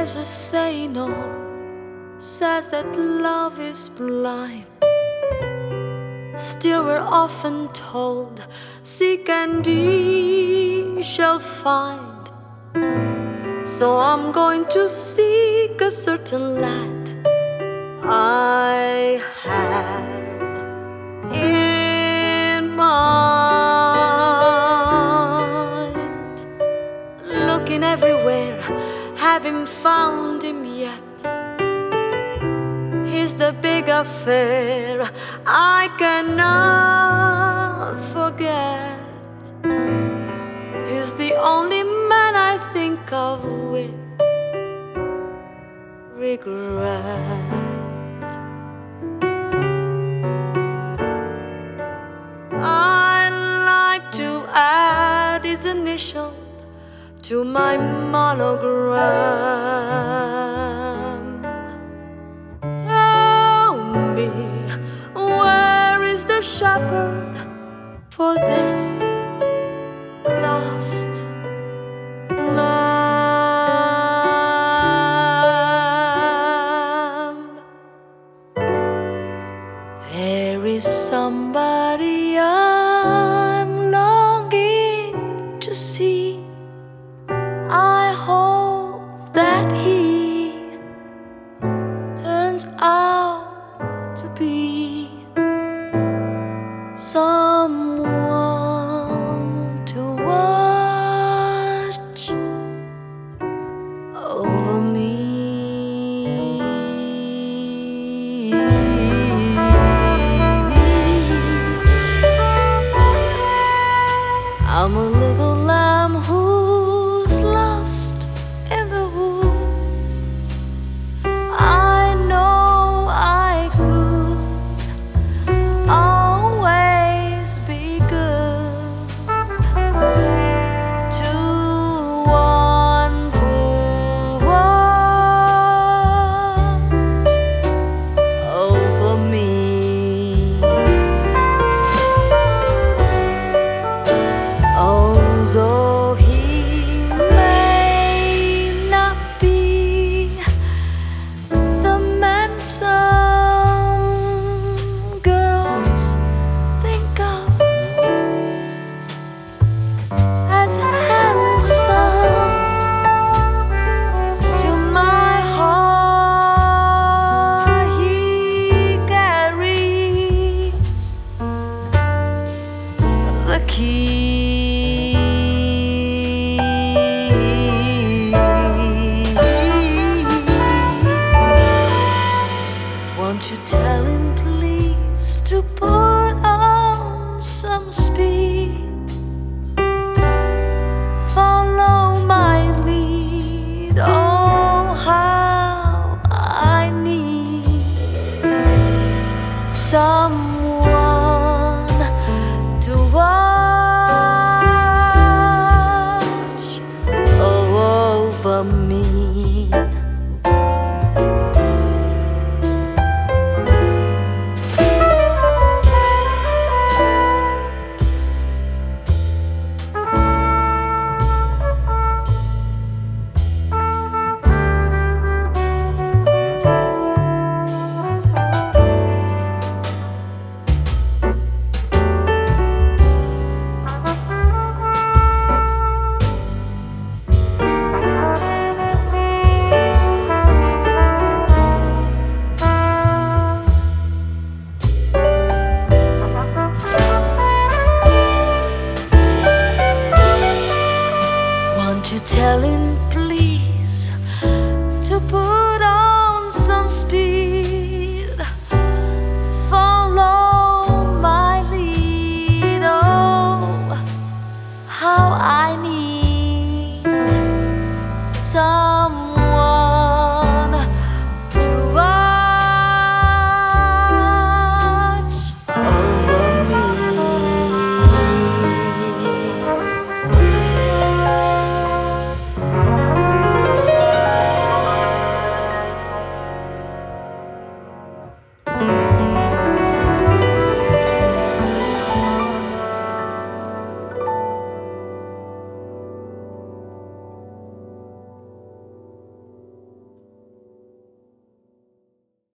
There's a saying says that love is blind. Still we're often told, seek and ye shall find. So I'm going to seek a certain lad I have in mind. Looking everywhere, haven't found him yet. He's the big affair I cannot forget. He's the only man I think of with regret. I'd like to add his initial to my monogram. Tell me, where is the shepherd for this lost lamb? There is somebody I'm longing to see. I hope that he turns out to be someone to watch over me. I'm a little lamb who's lost